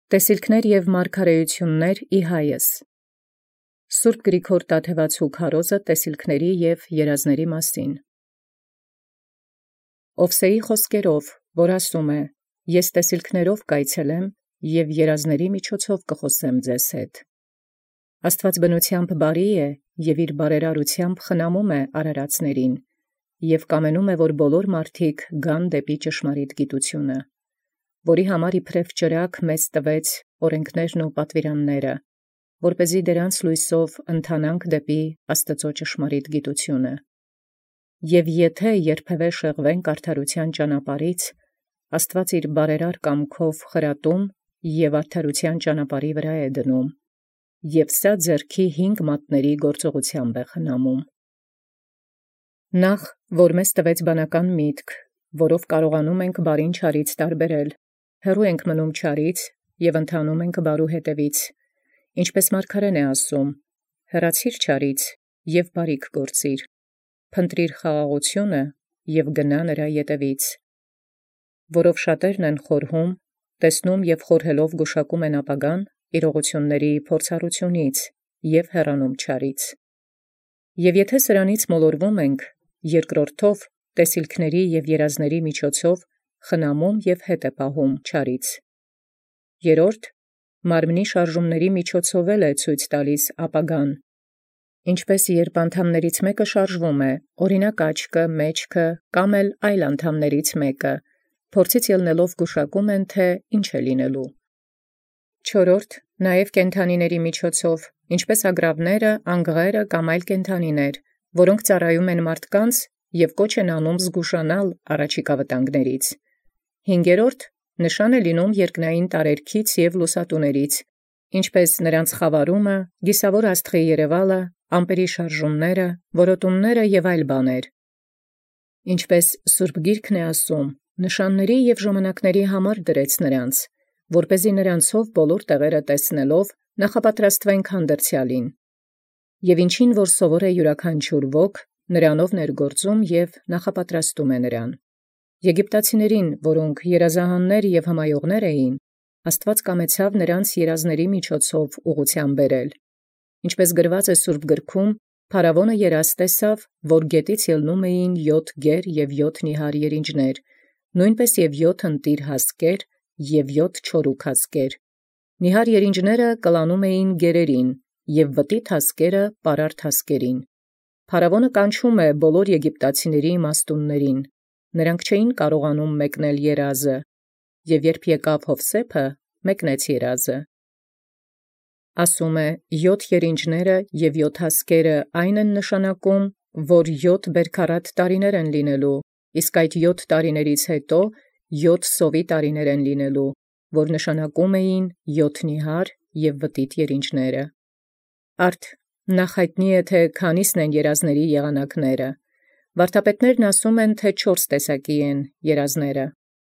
Տեսիլքներ և մարգարեություններ ի հայս։ Սուրբ Գրիգոր Տաթևացու քարոզը տեսիլքների և երազների մասին։ Ովսեի խոսքերով, որ ասում է. «Ես տեսիլքներով կայցելեմ և երազների միջոցով կխոսեմ ձեզ հետ»։ Աստված բնությամբ բարի է և իր բարերարությամբ խնամում է արարածներին և կամենում է, որ բոլոր մարդիկ գան դեպի ճշմարիտ գիտությունը, որի համար իբրև ճրագ մեզ տվեց օրենքներն ու պատվիրանները, որպեսզի դրանց լույսով ընթանանք դեպի Աստծո ճշմարիտ գիտությունը։ Եվ եթե երբևէ շեղվենք արդարության ճանապարհից, Աստված իր բարերար կամքով խրատում և արդարության ճանապարհի վրա է դնում, և սա ձեռքի 5 մատների գործողությամբ է խնամում։ Նախ, որ մեզ տվեց բանական միտք, որով կարողանում ենք բարին չարից տարբերել, հեռու ենք մնում չարից և ընթանում ենք բարու հետևից, ինչպես մարգարեն է ասում. «Հեռացիր չարից և բարիք գործիր, փնտրիր խաղաղությունը և գնա նրա ետևից»։ Որով շատերն են խորհում, տեսնում և խորհելով գուշակում են ապագան իրողությունների փորձառությունից և հեռանում չարից։ Եվ եթե սրանից մոլորվում ենք, երկրորդով տեսիլքների և երազների միջոցով խնամում և հետ է պահում չարից։ Երորդ, մարմնի շարժումների միջոցով է ցույց տալիս ապագան, ինչպես երբ անդամներից մեկը շարժվում է, օրինակ աչքը, մեջքը կամ էլ այլ անդամներից մեկը, փորձից ելնելով գուշակում են, թե ինչ է լինելու։ Չորրորդ, նաև կենդանիների միջոցով, ինչպես ագռավները, անգղերը կամ այլ կենդանիներ, որոնք ծառայում են մարդկանց և կոչ են անում զգուշանալ առաջիկա վտանգներից։ Հինգերորդ, նշան է լինում երկնային տարերքից և լուսատուներից, ինչպես նրանց խավարումը, գիսավոր աստղի երևալը, ամպերի շարժումները, որոտումները և այլ բաներ։ Ինչպես Սուրբ Գիրքն է ասում. «Նշանների և ժամանակների համար դրեց նրանց, որպեսզի նրանցով բոլոր տեղերը տեսնելով նախապատրաստվենք հանդերձյալին։ Եվ ինչին որ սովոր է յուրաքանչյուր ոք, նրանով ներգործում և նախապատրաստում է նրան»։ Եգիպտացիներին, որոնք երազահաններ և հմայողներ էին, Աստված կամեցավ նրանց երազների միջոցով ուղղութիան բերել։ Ինչպես գրված է Սուրբ Գրքում, Փարավոնը երազ տեսավ, որ գետից ելնում էին 7 գեր և 7 նիհար երինջներ, նույնպես և 7 ընտիր հասկեր և 7 չորուք հասկեր։ Նիհար երինջները կլանում էին գերերին և վտիթ հասկերը պարարտ հասկերին։ Փարավոնը կանչում է բոլոր եգիպտացիների իմաստուններին, նրանք չէին կարողանում մեկնել երազը, և երբ եկավ Յովսեփը, մեկնեց երազը։ Ասում է. 7 երինջները և 7 հասկերը այն են նշանակում, որ 7 բերքարատ տարիներ են լինելու, իսկ այդ 7 տարիներից հետո 7 սովի տարիներ են լինելու, որ նշանակում էին 7 նիհար և վտիթ երինջները։ Արդ նախ հայտնի է, թե քանիսն են երազների եղանակները։ Վարդապետներն ասում են, թե 4 տեսակի են երազները.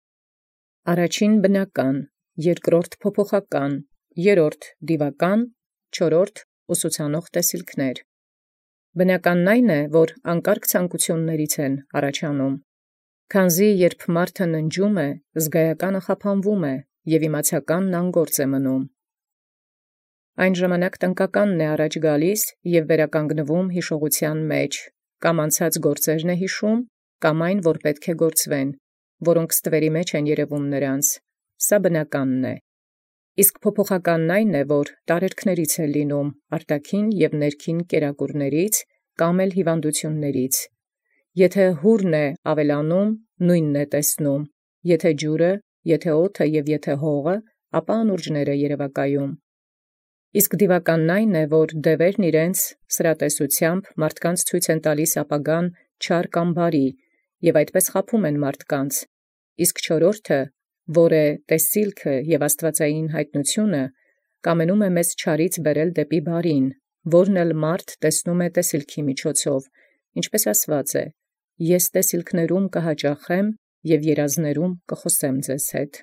առաջին բնական, երկրորդ փոփոխական, երրորդ դիվական, չորրորդ ուսուցանող տեսիլքներ։ Բնականն այն է, որ անկարգ ցանկություններից են առաջանում, քանզի երբ մարդը ննջում է, զգայականը խափանվում է և իմացականն անգործ է մնում։ Այն ժամանակ տնկականն է առաջ գալիս և վերականգնվում հիշողության մեջ, կամ անցած գործերն է հիշում, կամ այն, որ պետք է գործվեն, որոնք ստվերի մեջ են երևում նրանց, սա բնականն է։ Իսկ փոփոխականն այն է, որ տարերքներից է լինում, արտաքին և ներքին կերակուրներից կամ էլ հիվանդություններից։ Եթե հուրն է ավելանում, նույնն է տեսնում, եթե ջուրը, եթե օդը և եթե հողը, ապա անուրջներ է երևակայում։ Իսկ դիվականն այն է, որ դևերն իրենց սրատեսությամբ մարդկանց ցույց են տալիս ապագան չար կամ բարի, և այդպես խաբում են մարդկանց, իսկ չորրորդը, որ է տեսիլքը և աստվածային հայտնությունը, կամենում է մեզ չարից բերել դեպի բարին, որն էլ մարդ տեսնում է տեսիլքի միջոցով, ինչպես ասված է. «Ես տեսիլքներում կհաճախեմ և երազներում կխոսեմ ձեզ հետ»։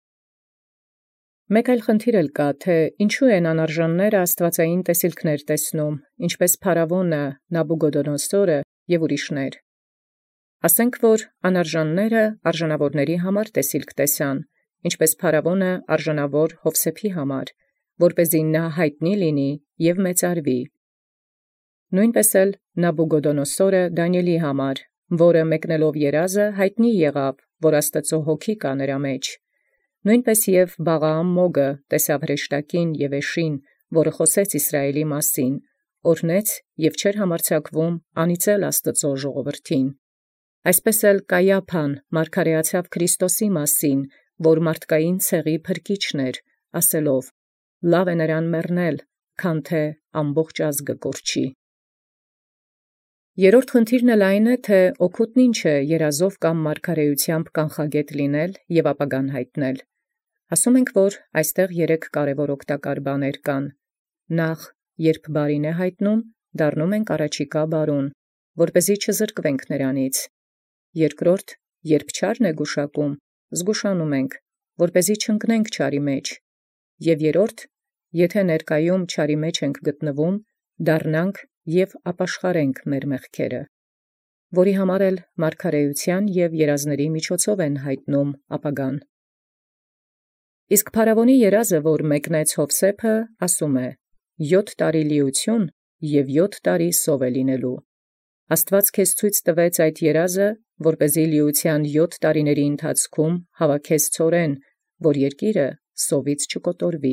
Մեկ այլ խնդիր էլ կա, թե ինչու են անարժանները աստվածային տեսիլքներ տեսնում, ինչպես Փարավոնը, Նաբուգոդոնոսորը և ուրիշներ։ Ասենք, որ անարժանները արժանավորների համար տեսիլք տեսան, ինչպես փարավոնը արժանավոր Հովսեփի համար, որպեսզի նա յայտնի լինի և մեծարվի։ Նոյնպես էլ Նաբուգոդոնոսորը Դանիէլի համար, որը մեկնելով երազը յայտնի եղավ, որ Աստուծոյ հոգի կա նրա մեջ։ Նոյնպես և Բաղաամ Մոգը տեսաւ հրեշտակին և էշին, որը խոսեց Իսրայէլի մասին, օրհնեց և չէր համարձակվում անիծել Աստուծոյ ժողովրդին։ Այսպես էլ Կայիափան մարգարեացավ Քրիստոսի մասին, որ մարդկային ցեղի փրկիչն էր, ասելով. «Լավ է նրան մեռնել, քան թէ ամբողջ ազգը կորչի»։ Երրորդ խնդիրն էլ այն է, թէ օգուտն ինչ է երազով կամ մարգարեութեամբ կանխագետ լինել և ապագան յայտնել։ Ասում ենք, որ այստեղ 3 կարևոր օգտակար բաներ կան. նախ, երբ բարին է յայտնում, դառնում ենք առաջիկա բարուն, որպեսզի չզրկվենք նրանից. երկրորդ, երբ չարն է գուշակում, զգուշանում ենք, որպեսզի չընկնենք չարի մեջ. և երրորդ, եթե ներկայում չարի մեջ ենք գտնվում, դառնանք և ապաշխարենք մեր մեղքերը, որի համար էլ մարգարեութեան և երազների միջոցով են յայտնում ապագան։ Իսկ փարավոնի երազը, որ մեկնեց Հովսեփը, ասում է. 7 տարի լիություն և 7 տարի սով է լինելու։ Աստուած քեզ ցույց տվեց այդ երազը, որպեսզի լիության 7 տարիների ընթացքում հավաքես ցորեն, որ երկիրը սովից չկոտորվի։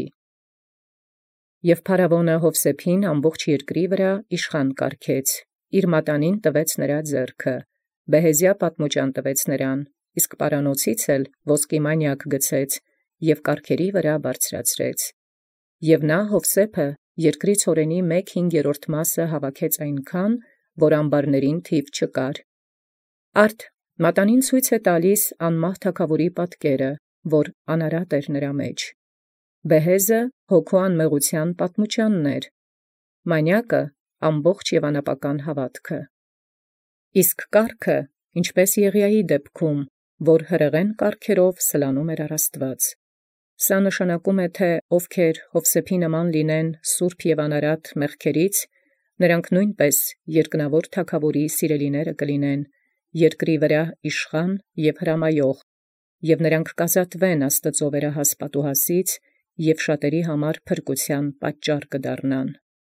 Եւ փարավոնը Հովսեփին ամբողջ երկրի վրա իշխան կարգեց, իր մատանին տվեց նրա ձեռքը, բեհեզիա պատմուճան տվեց նրան, իսկ պարանոցից էլ ոսկի մանյակ գցեց և կառքերի վրա բարձրացրեց։ Եւ նա Հովսեփը երկրի ցորենի 1/5 հավաքեց այնքան, որ ամբարներին թիվ չկար։ Արդ մատանին ցույց է տալիս անմահ թագաւորի պատկերը, որ անարատ էր նրա մեջ։ Բեհեզը հոգու անմեղութեան պատմութեանն էր, մանյակը ամբողջ և անապական հավատքը։ Իսկ կառքը, ինչպես Եղիայի դեպքում, որ հրեղեն կառքերով սլանում էր առ Աստուած։ Սա նշանակում է, թէ ովքեր Հովսեփի նման լինեն սուրբ և անարատ մեղքերից, նրանք նույնպես երկնավոր թագաւորի սիրելիները կլինեն, երկրի վրա իշխան և հրամայող, և նրանք կազատվեն Աստուծոյ վերահաս պատուհասից և շատերի համար փրկութեան պատճառ կդառնան։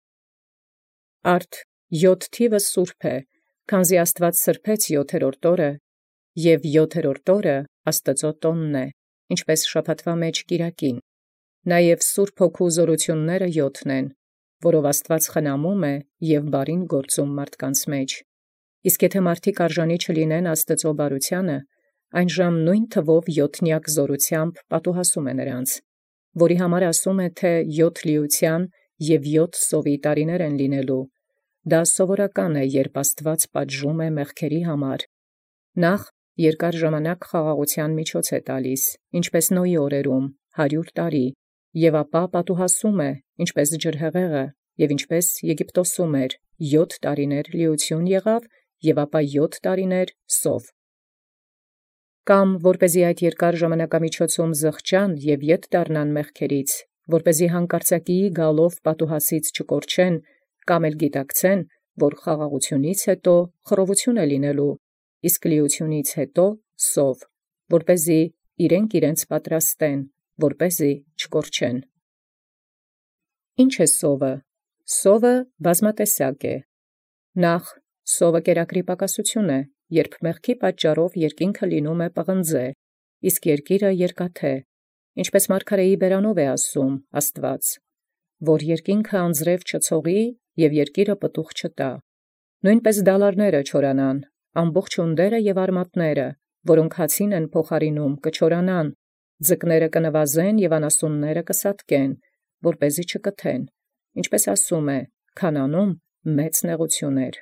Արդ 7 թիվը սուրբ է, քանզի Աստուած սրբեց 7-րդ օրը, և 7-րդ օրը Աստուծոյ տօնն է, ինչպես շաբաթուա մեջ կիրակին։ Նաև Սուրբ Հոգու զօրութիւնները 7 են, որով Աստուած խնամում է և բարին գործում մարդկանց մեջ։ Իսկ եթե մարդիկ արժանի չլինեն Աստուծոյ բարութեանը, այնժամ նույն թվով 7-նյակ զօրութեամբ պատուհասում է նրանց, որի համար ասում է, թէ 7 լիության և 7 սովի տարիներ են լինելու։ Դա սովորական է, երբ Աստուած պատժում է մեղքերի համար։ Նախ երկար ժամանակ խաղաղութեան միջոց է տալիս, ինչպես Նոյի օրերում 100 տարի, և ապա պատուհասում է, ինչպես ջրհեղեղը, և ինչպես Եգիպտոսում էր, 7 տարիներ լիություն եղավ, և ապա 7 տարիներ սով։ Կամ որպեսզի այդ երկար ժամանակամիջոցում զղջան և ետ դառնան մեղքերից, որպեսզի հանկարծակիի գալով պատուհասից չկորչեն, կամ էլ գիտակցեն, որ խաղաղութիւնից հետո խռովութիւն է լինելու, իսկ լիությունից հետո սով, որպեսզի իրենք իրենց պատրաստեն, որպեսզի չկորչեն։ Ինչ է սովը։ Սովը բազմատեսակ է։ Նախ, սովը կերակրի պակասութիւն է, երբ մեղքի պատճառով երկինքը լինում է պղնձե, իսկ երկիրը երկաթե, ինչպես մարգարեի բերանով է ասում Աստուած, որ երկինքը անձրև չցողի և երկիրը պտուղ չտա։ Նոյնպես դալարները չորանան, ամբողջ ունդերը և արմատները, որոնք հացին են փոխարինում, կչորանան, ձկները կնվազեն և անասունները կսատկեն, որպեսզի չկթեն, ինչպես ասում է. «Քանանում մեծ նեղութիւն էր»։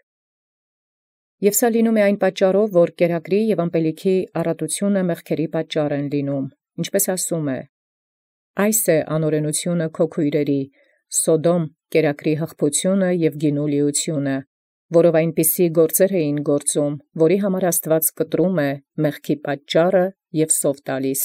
Եւ սա լինում է այն պատճառով, որ կերակրի և ըմպելիքի առատութիւնը մեղքերի պատճառ են լինում, ինչպես ասում է. «Այս է անօրենութիւնը քո քույրերի, Սոդոմ կերակրի հղբութիւնը և գինու լիությունը, որով այնպիսի գործեր էին գործում, որի համար Աստուած կտրում է մեղքի պատճառը և սով տալիս»։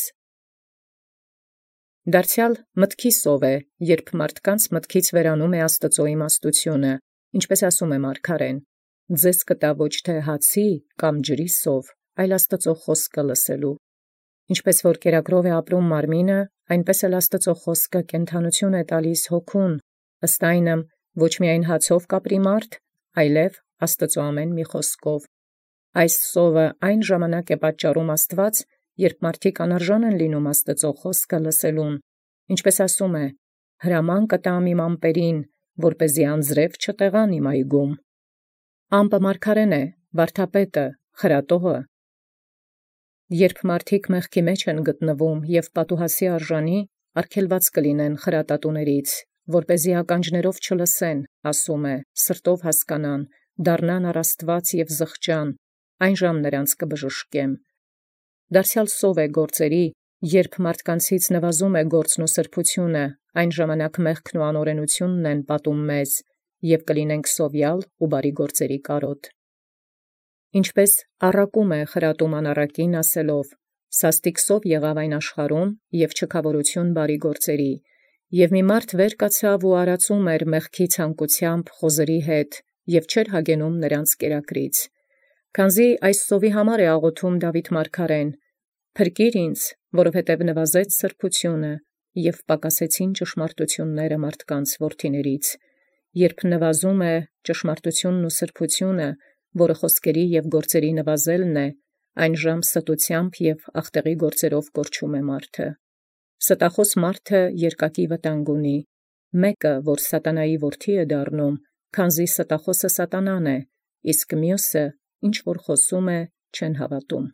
Դարձեալ մտքի սով է, երբ մարդկանց մտքից վերանում է Աստուծոյ իմաստութիւնը, ինչպես ասում է մարգարեն. «Ձեզ կտայ ոչ թէ հացի կամ ջրի սով, այլ Աստուծոյ խօսքը լսելու»։ Ինչպես որ կերակրով է ապրում մարմինը, այնպես էլ Աստծո խոսքը կենդանություն է տալիս հոգուն, ըստ այնմ ոչ միայն հացով կապրի մարդ, այլև Աստծո ամեն մի խոսքով։ Այս սովը այն ժամանակ է պատճառում Աստված, երբ մարդիկ անարժան են լինում Աստծո խոսքը լսելուն, ինչպես ասում է. հրաման կտամ իմ ամպերին, որպեսզի անձրև չտեղան իմ այգում։ Ամպը մարգարեն է, վարդապետը, խրատողը։ Երբ մարդիկ մեղքի մեջ են գտնվում եւ պատուհասի արժանի, արգելված կլինեն խրատատուներից, որպեսզի ականջներով չլսեն, ասում է, սրտով հասկանան, դառնան առ Աստված եւ զղջան, այն ժամ նրանց կբժշկեմ։ Դարձյալ սով է գործերի, երբ մարդկանցից նվազում է գործն ու սրբությունը, այն ժամանակ մեղքն ու անօրենությունն են պատում մեզ, եւ կլինենք սովյալ ու բարի գործերի կարոտ։ Ինչպես առակում է խրատում անառակին ասելով. «Սաստիկ սով եղավ այն աշխարհում եւ չքավորություն բարի գործերի, եւ մի մարդ վեր կացավ ու արածում էր մեղքի ցանկությամբ խոզերի հետ եւ չէր հագենում նրանց կերակրից։ Քանզի այս սովի համար է աղոթում Դավիթ մարգարեն. «Փրկիր ինձ, որովհետև նվազեց սրբությունը եւ պակասեցին ճշմարտությունները մարդկանց որդիներից»։ Երբ նվազում է ճշմարտությունն ու սրբությունը, որը խոսքերի եւ գործերի նվազելն է, այն ժամ ստությամբ եւ ախտեղի գործերով կորչում է մարդը։ Ստախոս մարդը երկակի վտանգ ունի, մեկը, որ սատանայի որդի է դառնում, քանզի ստախոսը սատանան է, իսկ մյուսը, ինչ որ խոսում է, չեն հավատում։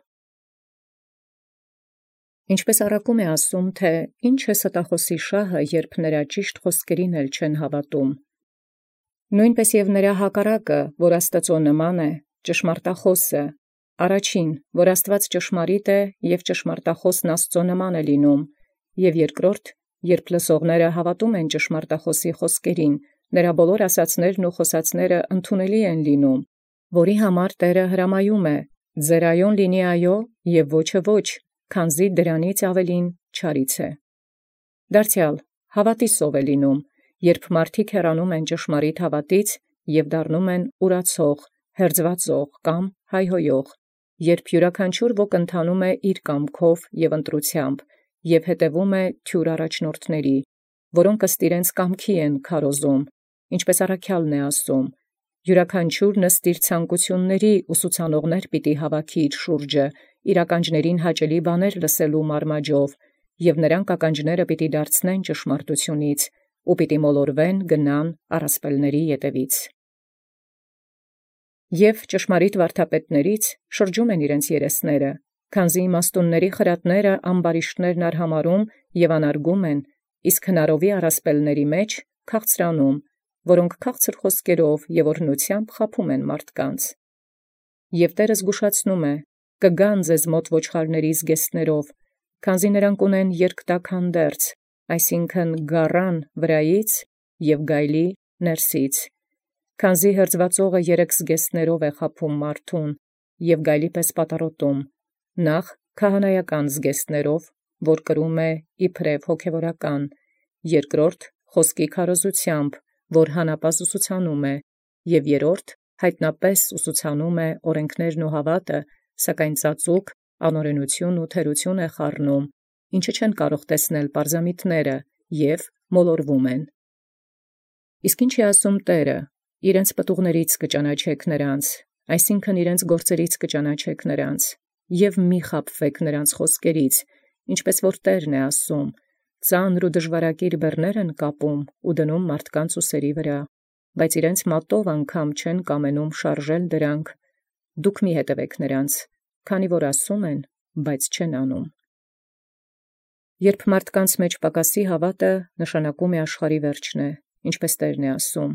Ինչպես առակում է ասում, թե ինչ է ստախոսի շահը, երբ նրա ճիշտ խոսքերին էլ չեն հավատում։ Նույնպես եւ նրա հակառակը, որ Աստծո նման է, ճշմարտախոսը, առաջին, որ Աստված ճշմարիտ է եւ ճշմարտախոսն Աստծո նման է լինում, եւ երկրորդ, երբ լսողները հավատում են ճշմարտախոսի խոսքերին, նրա բոլոր ասացներն ու խոսածները ընդունելի են լինում, որի համար Տէրը հրամայում է. «Ձեր այոն լինի այո եւ ոչը ոչ, քանզի դրանից ավելին չարից է»։ Դարձյալ հավատի սով է լինում, երբ մարդիկ հեռանում են ճշմարիտ հավատից եւ դառնում են ուրացող, հերձվածող կամ հայհոյող, երբ յուրաքանչյուր ոք ընթանում է իր կամքով եւ ընտրությամբ եւ հետևում է թյուր առաջնորդների, որոնք ըստ իրենց կամքի են քարոզում, ինչպես առաքյալն է ասում. յուրաքանչյուրն ըստ իր ցանկությունների ուսուցանողներ պիտի հավաքի իր շուրջը, իր ականջներին հաճելի բաներ լսելու մարմաճով, եւ նրանք ականջները պիտի դարձնեն ճշմարտությունից, ու պիտի մոլորվեն գնան առասպելների ետևից։ Եվ ճշմարիտ վարդապետներից շրջում են իրենց երեսները, քանզի իմաստունների խրատները ամբարիշտներն արհամարում եւ անարգում են, իսկ հնարովի առասպելների մեջ քաղցրանում, որոնք քաղցր խոսքերով եւ օրհնությամբ խաբում են մարդկանց։ Եվ Տէրը զգուշացնում է. «Կգան ձեզ մոտ ոչխարների զգեստներով, քանզի նրանք ունեն երկտակ հանդերձ, այսինքն գառան վրայից եւ գայլի ներսից։ Քանզի հրձվածողը երեք զգեստներով է խաբում մարդուն եւ գայլի պես պատառոտում. նախ քահանայական զգեստներով, որ կրում է իբրև հոգևորական, երկրորդ խոսքի քարոզությամբ, որ հանապազ୍ ուսուցանում է, եւ երրորդ հայտնապես ուսուցանում է օրենքներն ու հավատը, սակայն ծածուկ, անօրենություն ու թերություն է խառնում, ինչը չեն կարող տեսնել պարզամիտները եւ մոլորվում են»։ Իսկ ինչ է ասում Տէրը. «Իրենց պտուղներից կճանաչեք նրանց, այսինքն իրենց գործերից կճանաչեք նրանց, եւ մի խաբվեք նրանց խոսքերից, ինչպես որ Տէրն է ասում. ծանր ու դժվարակիր բեռներ են կապում ու դնում մարդկանց ուսերի վրա, բայց իրենց մատով անգամ չեն կամենում շարժել դրանք. դուք մի հետևեք նրանց, քանի որ ասում են, բայց չեն անում»։ Երբ մարդկանց մեջ պակասի հավատը, նշանակում է աշխարհի վերջն է, ինչպես Տէրն է ասում.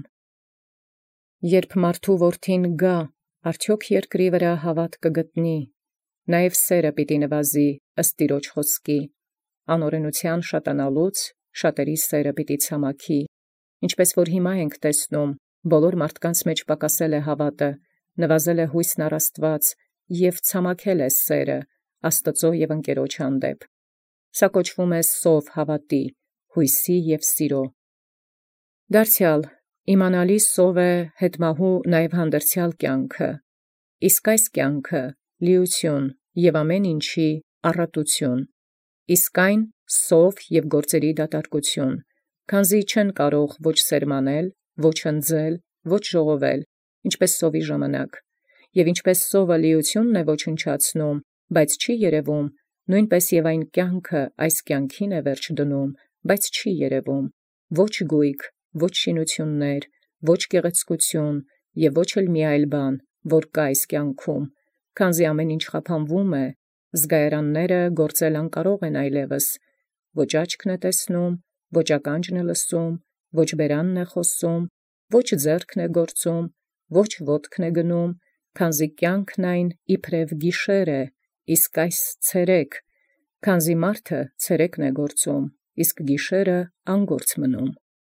«Երբ մարդու որդին գա, արդյոք երկրի վրա հավատ կգտնի, նաև սերը պիտի նվազի ըստ Տիրոջ խոսքի, անօրենության շատանալուց շատերի սերը պիտի ցամաքի, ինչպես որ հիմա ենք տեսնում, բոլոր մարդկանց մեջ պակասել է հավատը, նվազել է հույսն առ Աստված եւ ցամաքել է սերը Աստծո եւ ընկերոջ հանդեպ։ Սա կոչվում է սով հավատի, հույսի եւ սիրո։ Դարձյալ իմանալի սով է հետմահու նաև հանդերձյալ կյանքը, իսկ այս կյանքը լիություն եւ ամեն ինչի առատություն, իսկ այն սով և գործերի դատարկություն, քանզի չեն կարող ոչ սերմանել, ոչ ընձել, ոչ ժողովել, ինչպես սովի ժամանակ, և ինչպես սովը լիությունն է ոչնչացնում, բայց չի երևում, նույնպես և այն կյանքը այս կյանքին է վերջ դնում, բայց չի երևում, ոչ գույք, ոչ շինություններ, ոչ գեղեցկություն և ոչ էլ մի այլ բան, որ կա այս կյանքում, քանզի ամեն ինչ խափանվում է, զգայարանները գործել անկարող են այլևս, ոչ աչքն է տեսնում, ոչ ականջն է լսում, ոչ բերանն է խոսում, ոչ ձեռքն է գործում, ոչ ոտքն է գնում, քանզի կյանքն այն իբրև գիշեր է, իսկ այս ցերեկ, քանզի մարդը ցերեկն է գործում, իսկ գիշերը անգործ մնում։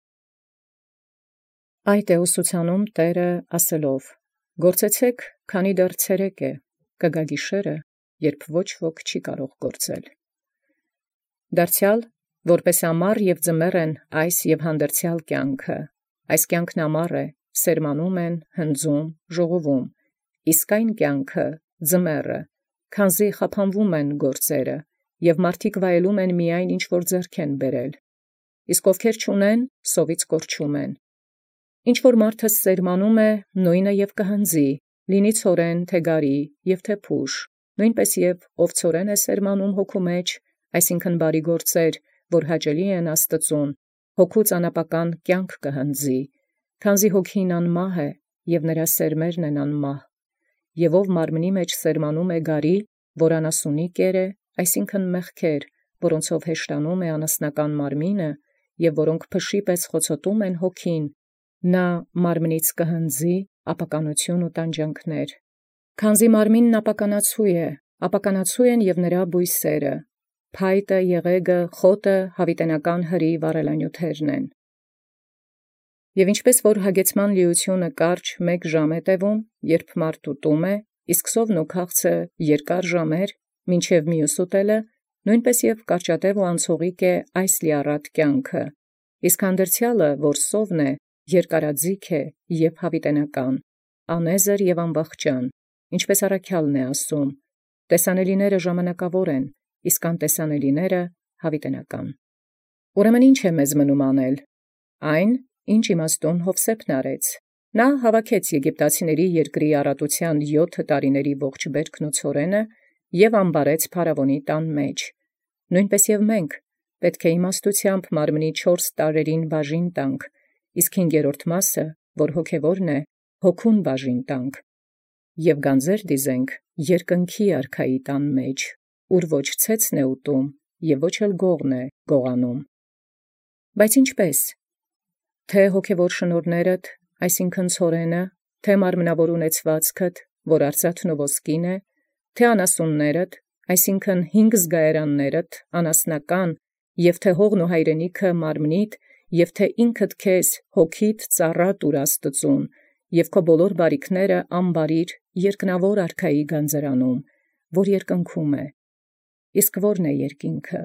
Այդ է ուսուցանում Տերը ասելով. «Գործեցեք, քանի դեռ ցերեկ է, կգա գիշերը, երբ ոչ ոք չի կարող գործել»։ Դարձյալ, որպես ամառ և ձմեռ են այս և հանդերձյալ կյանքը, այս կյանքն ամառ է, սերմանում են, հնձում, ժողովում, իսկ այն կյանքը ձմեռը, քանզի խափանվում են գործերը, և մարդիկ վայելում են միայն ինչ որ ձեռք են բերել, իսկ ովքեր չունեն, սովից կորչում են։ Ինչ որ մարդը սերմանում է, նույնը և կհնձի, լինի ցորեն, թե գարի, և թե փուշ, նույնպես և ով ցորեն է սերմանում հոգու մեջ, այսինքն բարի գործեր, որ հաճելի են Աստծուն, հոգուց անապական կյանք կհնձի, քանզի հոգին անմահ է, և նրա սերմերն են անմահ, և ով մարմնի մեջ սերմանում է գարի, որ անասունի կեր է, այսինքն մեղքեր, որոնցով հեշտանում է անասնական մարմինը, և որոնք փշի պես խոցոտում են հոգին, նա մարմնից կհնձի ապականություն ու տանջանքներ, քանզի մարմինն ապականացու է, ապականացու են և նրա բույսերը, փայտը, եղեգը, խոտը, հավիտենական հրի վառելանյութերն են։ Եվ ինչպես որ հագեցման լիությունը կարճ մեկ ժամ է տևում, երբ մարդ ուտում է, իսկ սովն ու քաղցը երկար ժամեր, մինչև մյուս ուտելը, նույնպես և կարճատև ու անցողիկ է այս լիառատ կյանքը, իսկ հանդերձյալը, որ սովն է, երկարաձիգ է և հավիտենական, անեզր և անվախճան, ինչպես առաքյալն է ասում. տեսանելիները ժամանակավոր են, իսկ անտեսանելիները հավիտենական։ Ուրեմն ի՞նչ է մեզ մնում անել։ Այն, ինչ իմաստուն Յովսեփն արեց։ Նա հավաքեց եգիպտացիների երկրի առատության 7 տարիների ողջ բերքն ու ցորենը և ամբարեց փարավոնի տան մեջ։ Նույնպես և մենք պետք է իմաստությամբ մարմնի 4 տարերին բաժին տանք, իսկ 5-րդ մասը, որ հոգևորն է, հոգուն բաժին տանք, և գանձեր դիզենք երկնքի արքայի տան մեջ, ուր ոչ ցեցն է ուտում, և ոչ էլ գողն է գողանում։ Բայց ինչպե՞ս։ Թե հոգևոր շնորհներդ, այսինքն ցորենը, թե մարմնավոր ունեցվածքդ, որ արծաթն ու ոսկին է, թե անասուններդ, այսինքն 5 զգայարաններդ, անասնական, և թե հողն ու հայրենիքը մարմնիդ, և թե ինքդ քեզ հոգիդ ծառա տուր Աստծուն, և քո բոլոր բարիքները անբարիր երկնավոր արքայի գանձարանում, որ երկնքում է։ Իսկ ո՞րն է երկինքը։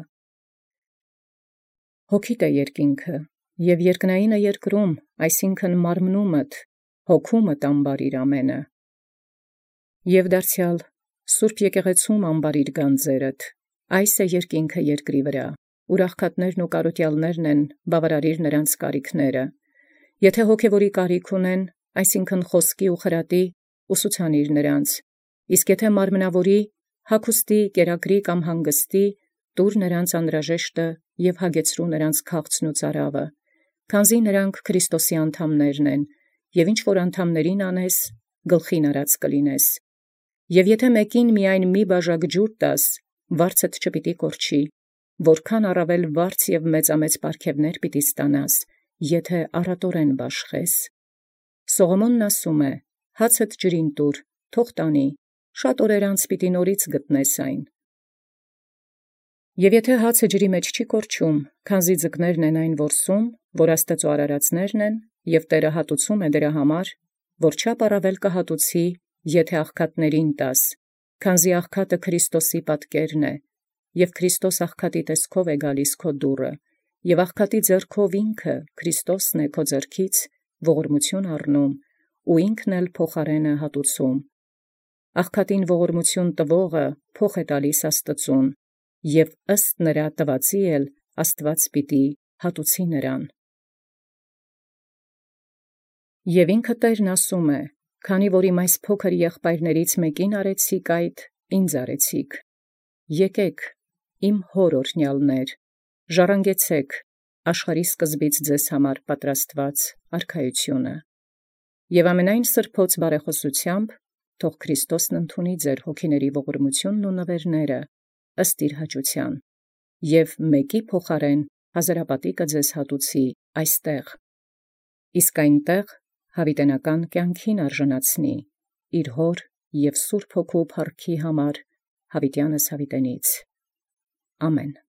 Հոգիդ է երկինքը, և երկնայինը երկրում, այսինքն մարմնումդ, հոգումդ անբարիր ամենը։ Եվ դարձյալ Սուրբ եկեղեցում անբարիր գանձերդ, այս է երկինքը երկրի վրա, ուր աղքատներն ու կարոտյալներն են բավարարիր նրանց կարիքները։ Եթե հոգևորի կարիք ունեն, այսինքն խոսքի ու խրատի, ուսուցանիր նրանց, իսկ եթե մարմնավորի, հագուստի, կերակրի կամ հանգստի, տուր նրանց անհրաժեշտը և հագեցրու նրանց քաղցն ու ծարավը, քանզի նրանք Քրիստոսի անդամներն են, և ինչ որ անդամներին անես, գլխին արած կլինես։ Եվ եթե մեկին միայն մի բաժակ ջուր տաս, վարձդ չպիտի կորչի, որքան առավել վարձ և մեծամեծ պարգևներ պիտի ստանաս, եթե առատորեն բաշխես։ Սողոմոնն ասում է. հացդ ջրին տուր, թող տանի, շատ օրեր անց պիտի նորից գտնես այն։ Եվ եթե հացը ջրի մեջ չի կորչում, քանզի ձկներն են այն որսում, որ Աստծու արարածներն են, և Տերը հատուցում է դրա համար, որչափ առավել կհատուցի, եթե աղքատներին տաս, քանզի աղքատը Քրիստոսի պատկերն է, և Քրիստոս աղքատի տեսքով է գալիս քո դուռը, և աղքատի ձեռքով ինքը, Քրիստոսն է քո ձեռքից ողորմություն առնում, ու ինքն էլ փոխարենը հատուցում։ աղքատին ողորմություն տվողը փոխ է տալիս Աստծուն, և ըստ նրա տվածի էլ Աստված պիտի հատուցի նրան։ Եվ ինքը Տերն ասում է. «Քանի որ իմ այս փոքր եղբայրներից մեկին արեցիք այդ, ինձ արեցիք. եկեք, իմ հոր օրհնյալներ, ժառանգեցեք աշխարհի սկզբից ձեզ համար պատրաստված արքայությունը։ Եվ ամենայն սրբոց բարեխոսությամբ թող Քրիստոսն ընդունի ձեր հոգիների ողորմությունն ու նվերները ըստ իր հաճության, և մեկի փոխարեն հազարապատիկը ձեզ հատուցի այստեղ, իսկ այնտեղ հավիտենական կյանքին արժանացնի իր հոր և Սուրբ Հոգու փառքի համար հավիտյանս հավիտենից։ Ամեն։